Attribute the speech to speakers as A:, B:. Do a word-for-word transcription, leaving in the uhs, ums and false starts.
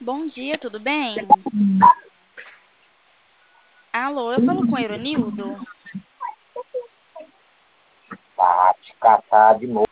A: Bom dia, tudo bem? Alô, eu falo com o Eronildo?
B: Tá, te catar de novo.